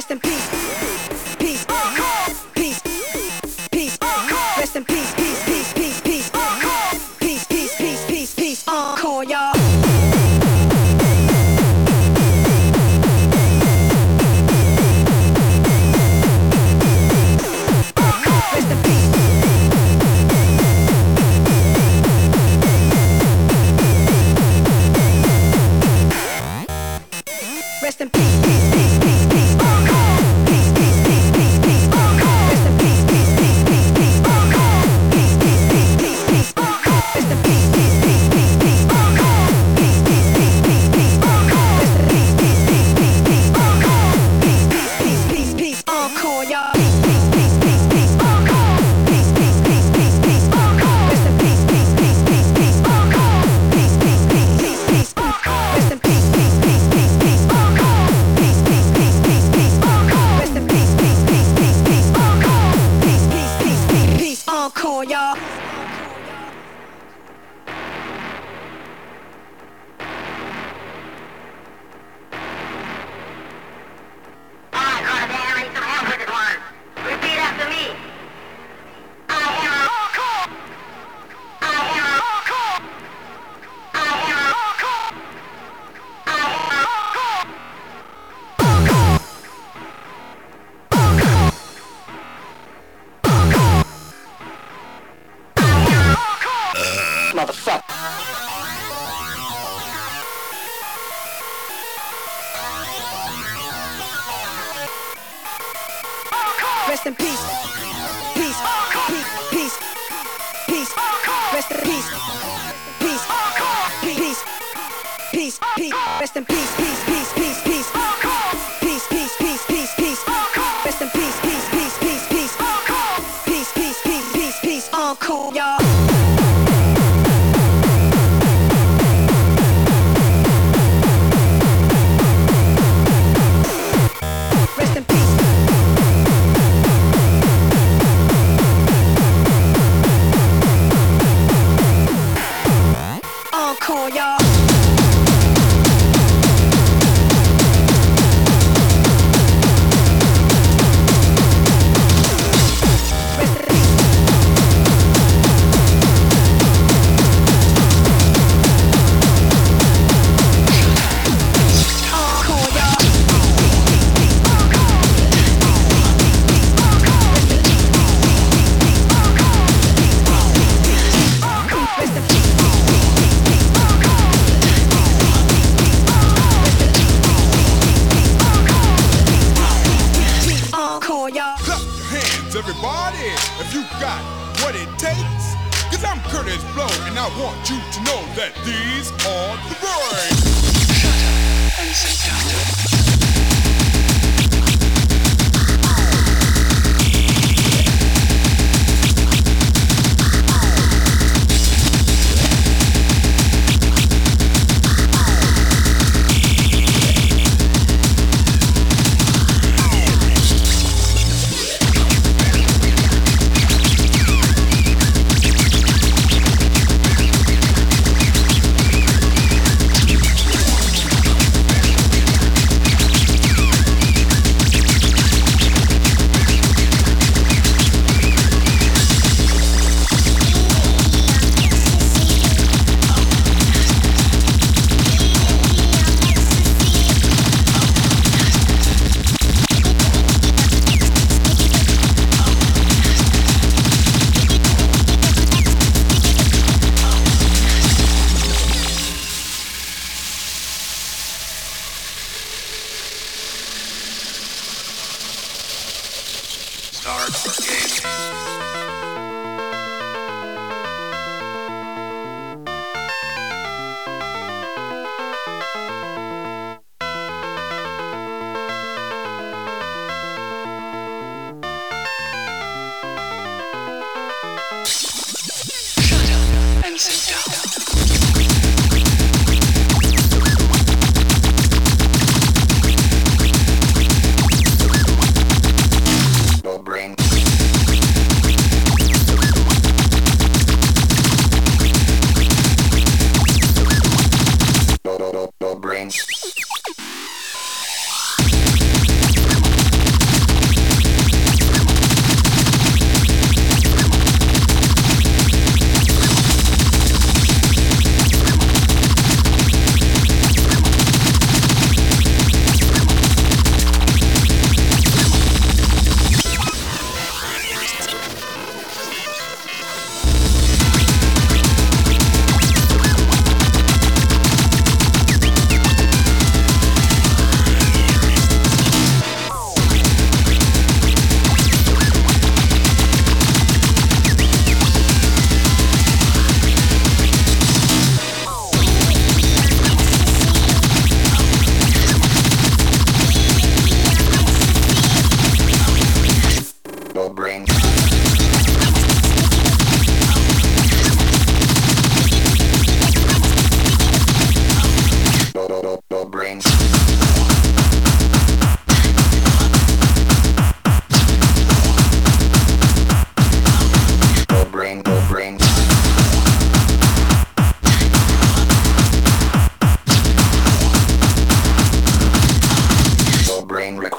Rest in peace. Peace. Peace. Peace. Rest in peace. Peace. Peace. Peace. Peace. Peace. Peace. Peace. Peace. Peace. Encore, y'all. Rest in peace, peace, peace, peace, peace. Peace, peace, peace, peace, peace. Rest in peace, peace, peace, peace, peace. Peace, peace, peace, peace, peace. Rest in peace, peace, peace, peace, peace. Peace, peace, peace, peace, peace. Rest in peace, peace, peace, peace, peace. Peace, peace, peace, peace, peace. Encore, y'all. Peace, peace, peace, peace, peace. Peace, peace, peace, peace, peace. Rest in peace, peace, peace, peace, peace. Peace, peace, peace, peace, peace. Rest in peace, peace, peace, peace, peace. Peace, peace, peace, peace, peace. Rest in peace, peace, peace, peace, peace. Peace, peace, peace, peace, peace. Encore, y'all. Rest in peace, peace, peace, peace, peace. Rest in peace, peace, peace, peace, peace. Rest in peace, peace, peace, peace, peace, peace, peace, peace, peace, peace. Rest in peace, peace, peace, peace, peace, peace, peace, peace, peace, peace. Encore, y'all. Rest in peace. Encore, y'all. Everybody, if you got what it takes, cause I'm Curtis Blow and I want you to know that these are the words. Shut up and sit down. No brain.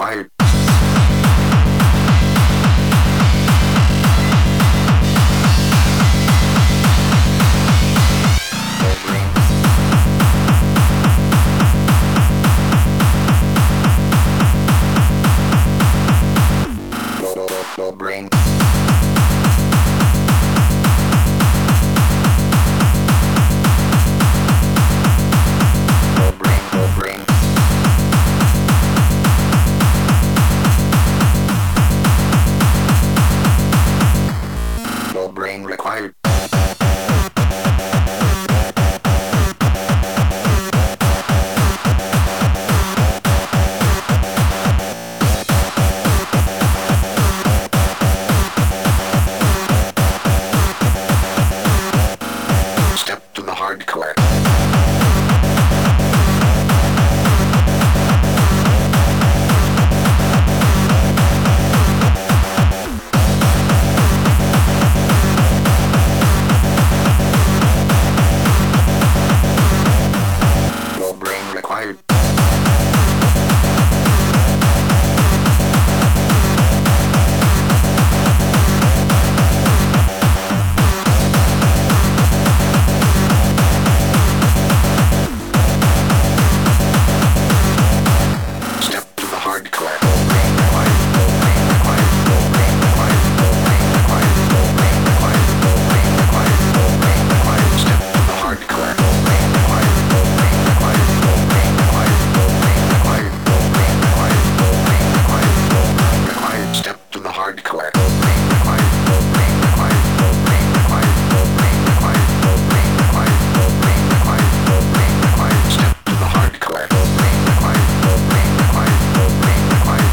required. No brain. No brain required. Step to the hardcore. No brain required. Step to the hardcore. No brain required. No brain required. No brain required. No brain required. No brain required. No brain required. No brain required. Step to the hardcore. No brain required. No brain required. No brain required. No brain required. No brain required. No brain required. No brain required. Step to the hardcore. No brain required. No brain required. No brain required. No brain required. No brain required. No brain required. No brain required. Step to the hardcore. No brain required. No brain required. No brain required.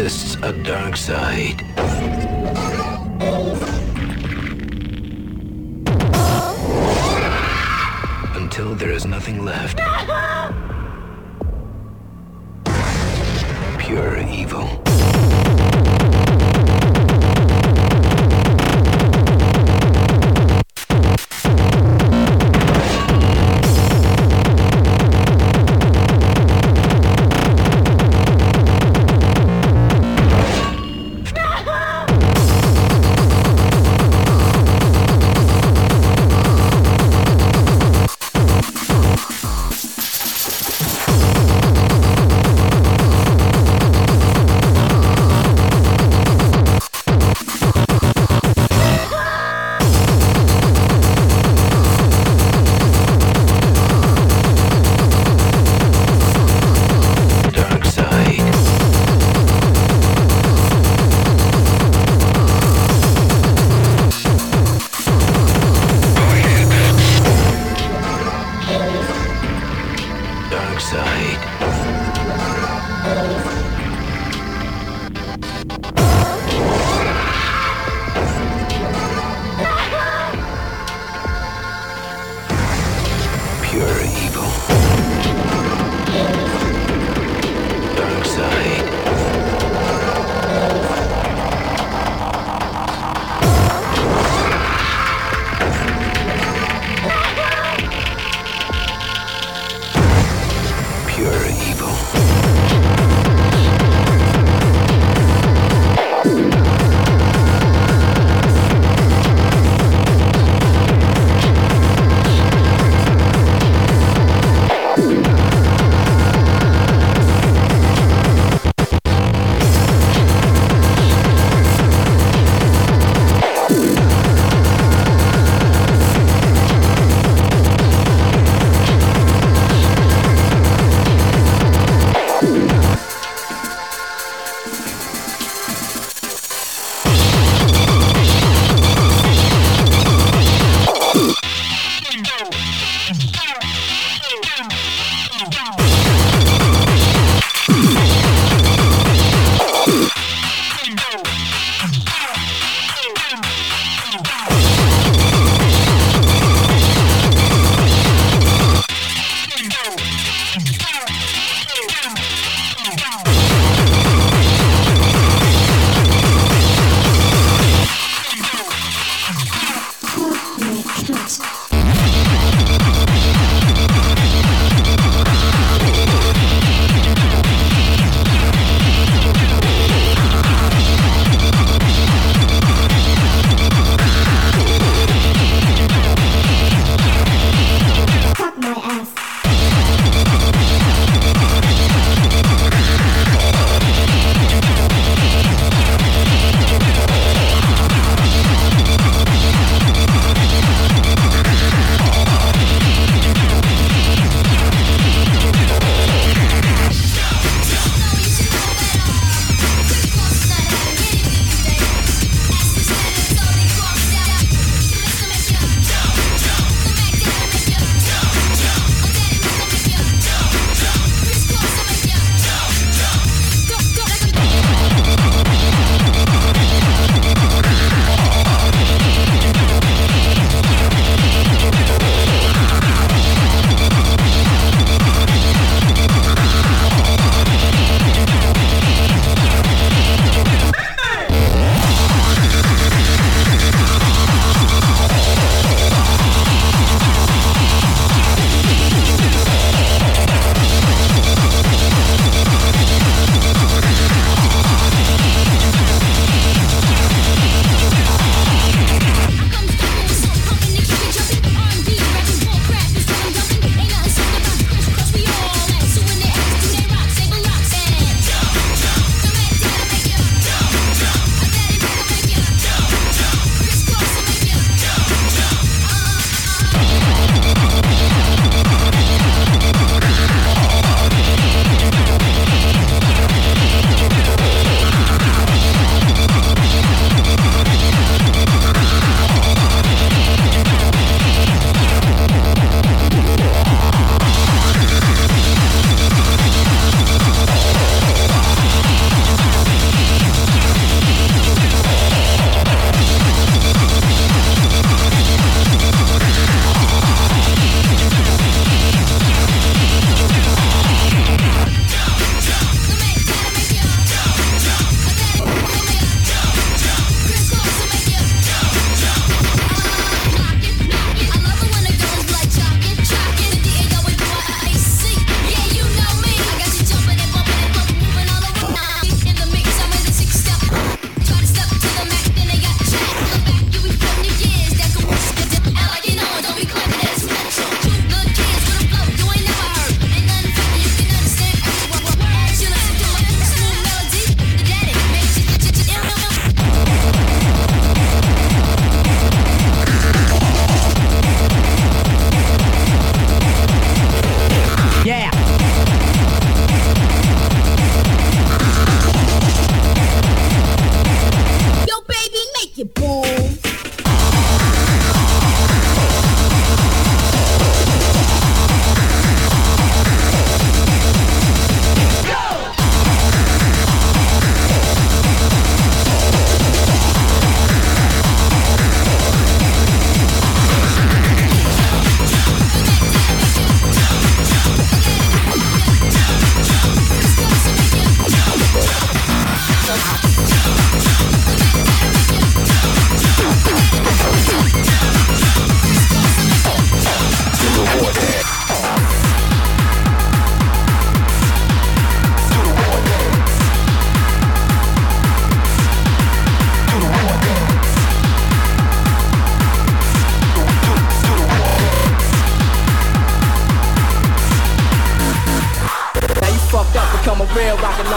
exists a dark side. Until there is nothing left. Pure evil.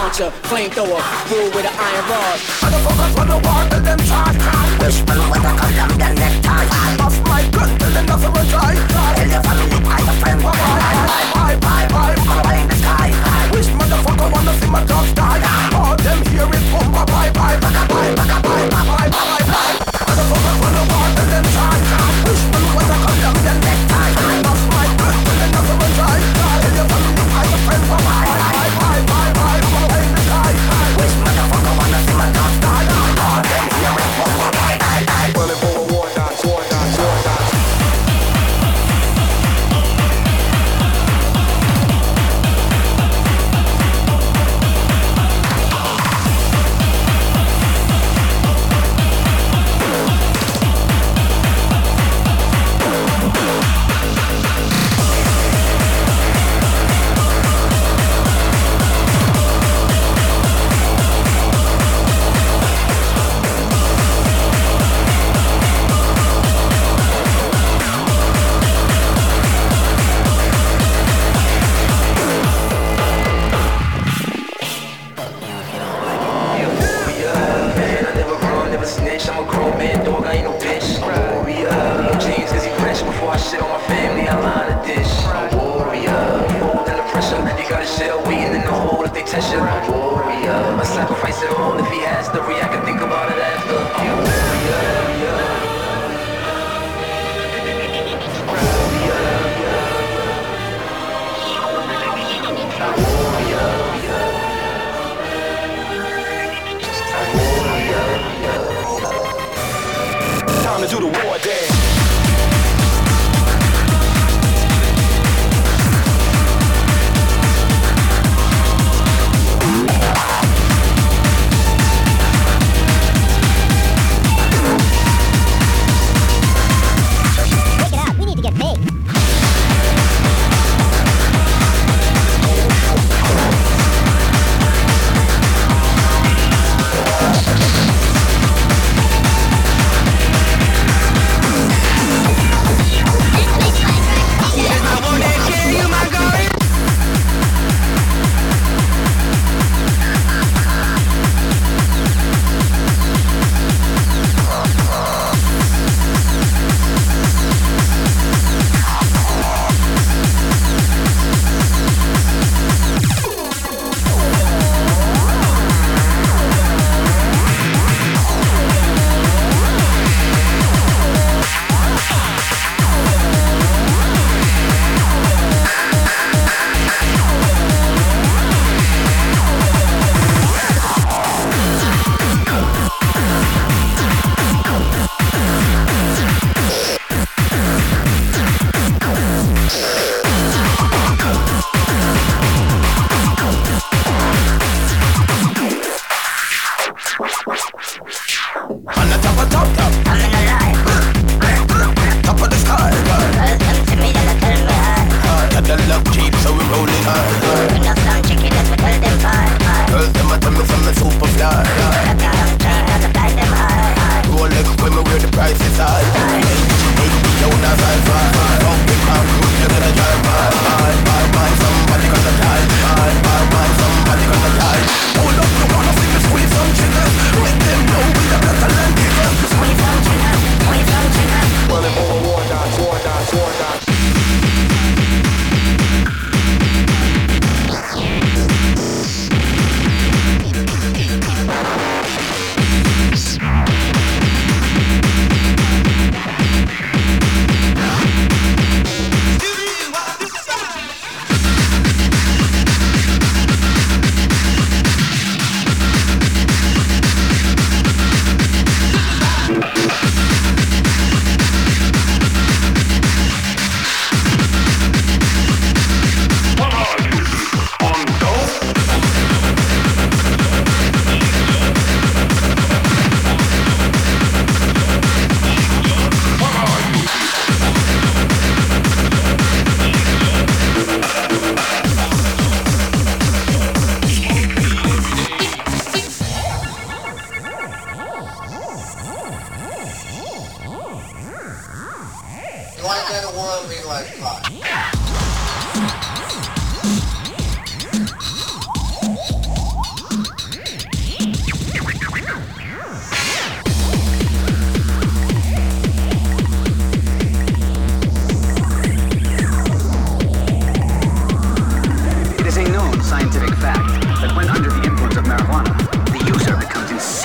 launcher, flamethrower, rule with an iron rod. Motherfuckers wanna war till them charge. Wishman with a Colombian necktie. Off my gun till the nothing will try. Tell your family I'm a friend. Bye, color in the sky. Wish motherfucker wanna see my dogs die. All them hear is boom, bye, bye. Motherfuckers wanna war till them charge. Wishman with a Colombian necktie. Off my gun till the nothing will try. Tell your family I'm a friend. Bye, color in the sky. Wish motherfucker wanna see my dogs die. All them hear is boom, bye. Running for a war dance. Time to do the war dance.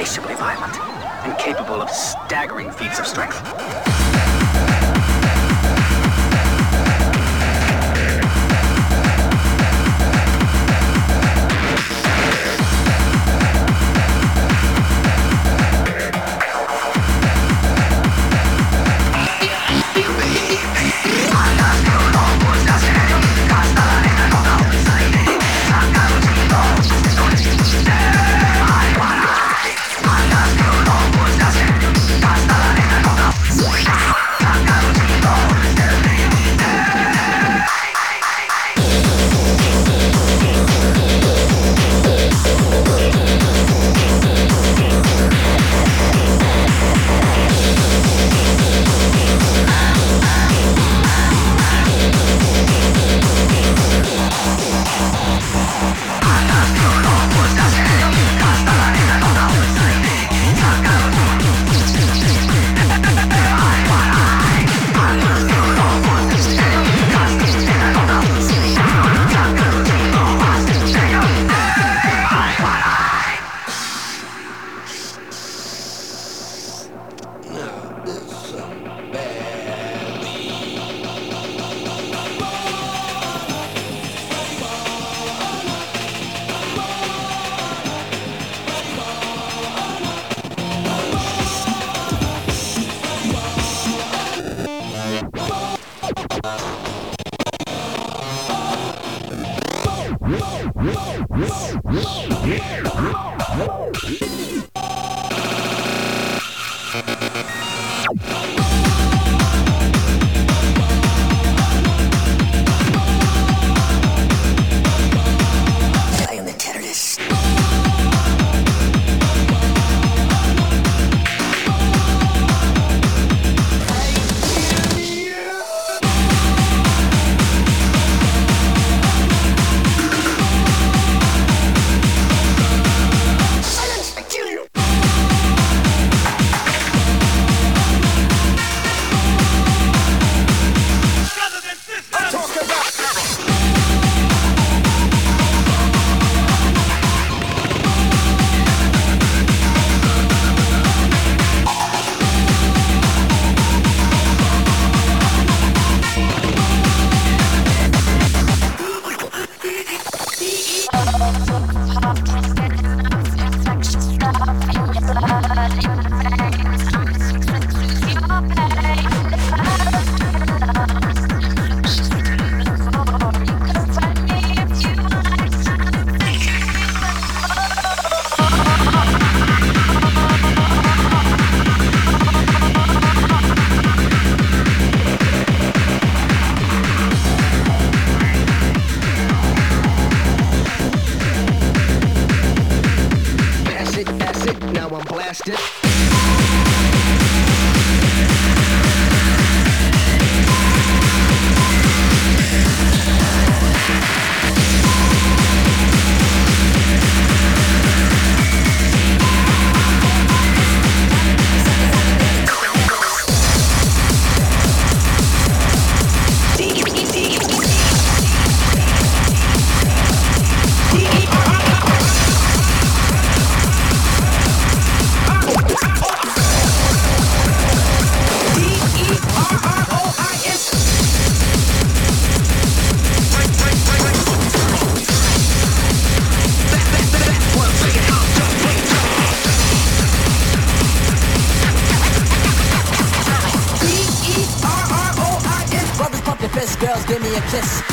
insatiably violent, and capable of staggering feats of strength. Girls, give me a kiss.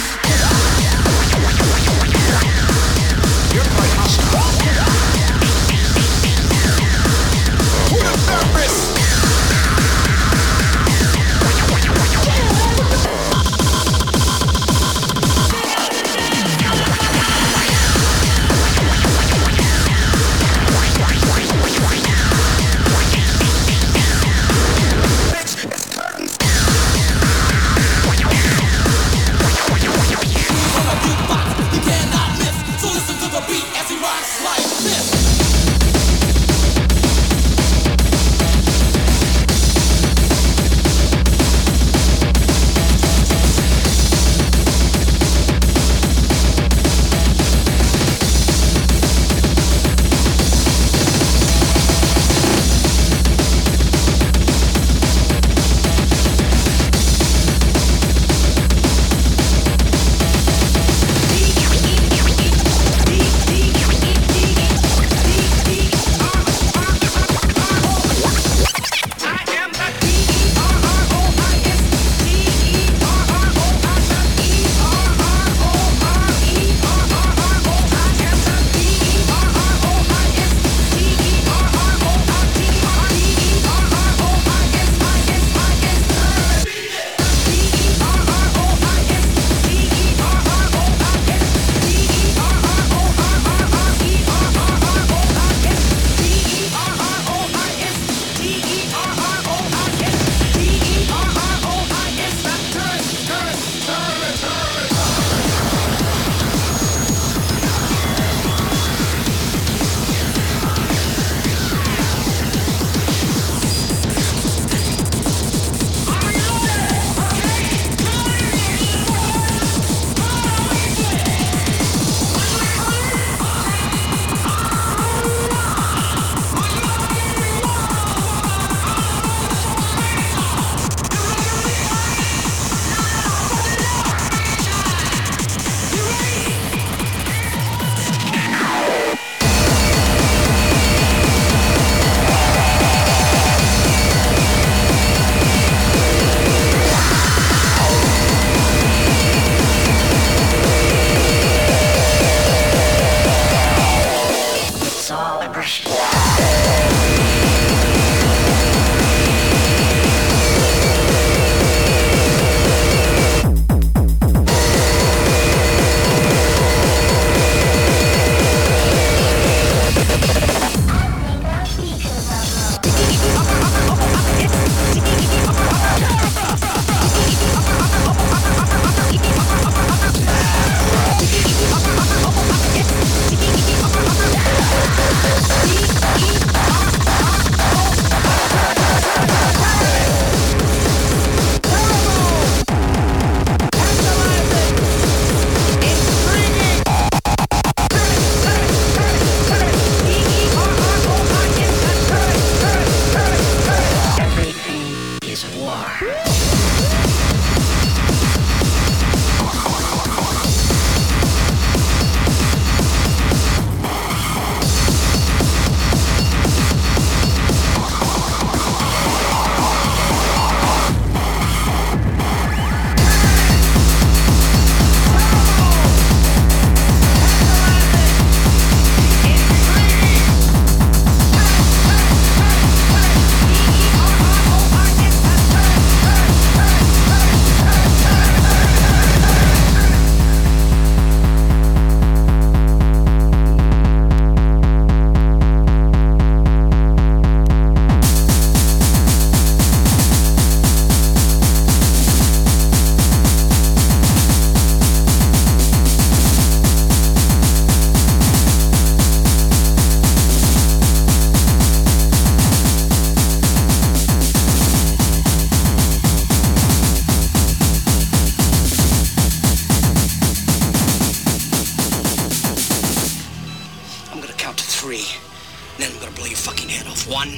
it off. 1,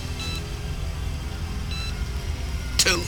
2.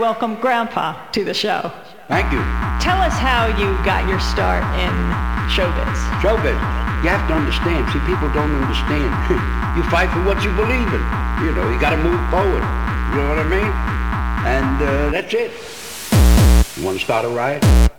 welcome Grandpa to the show. Thank you. Tell us how you got your start in showbiz. Showbiz. You have to understand. See, people don't understand. You fight for what you believe in. You know, you got to move forward. You know what I mean? And that's it. You want to start a riot?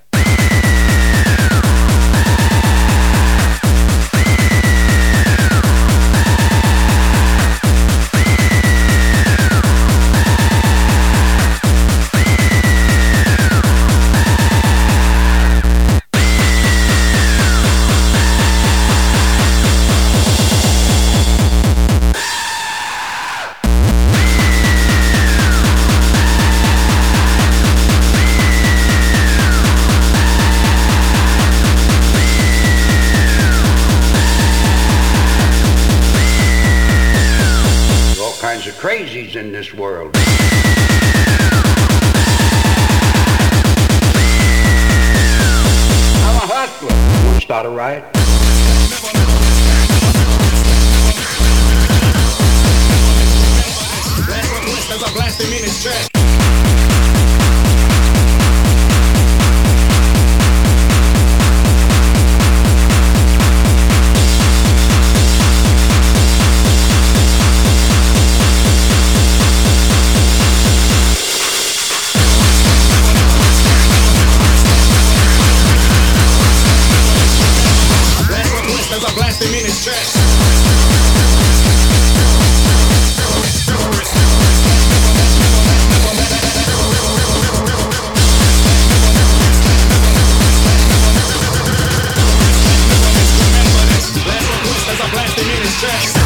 Crazies in this world. I'm a hustler. Want to start a riot? As I blast him in his chest. As I blast him in his chest. As I blast him in his chest.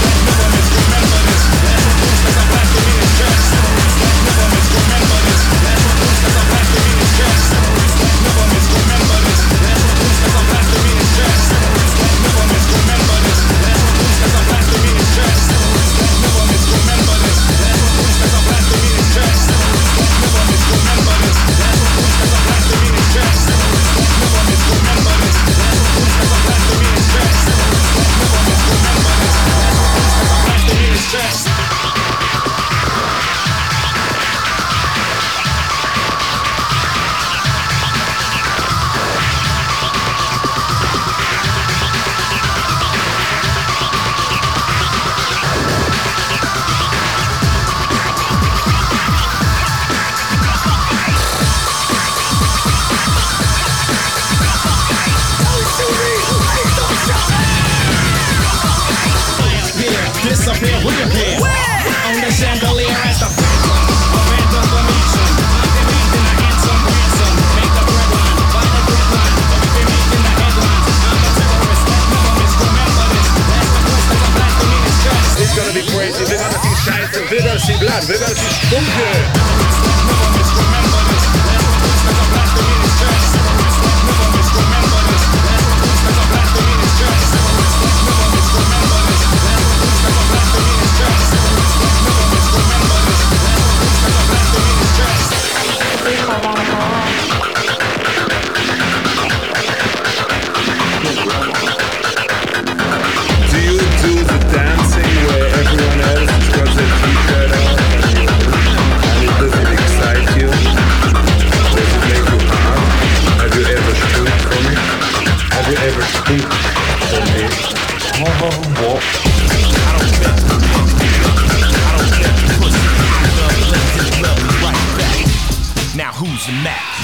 Disappear, reappear. On the chandelier as the abandon the mission. I've been making a handsome ransom. Make the breadline, buy the breadline. I've been making the headlines. I'm a terrorist, never misremember this. That's the quest as I blast him in his chest. It's gonna be crazy, wir werden viel Scheiße, wir werden viel Blatt, wir werden viel Stunke. Never misremember this. That's the quest as I blast him in his chest. Never misremember this. That's the quest as I blast him in his chest. Never misremember this. As I blast him in his chest. Never misremember this. As I blast him in his chest. Do you do the dancing where everyone else has got their t-shirt on and it doesn't excite you? Does it make you hard? Have you ever stood for me? Have you ever stood for me? Oh. Now who's the Mac?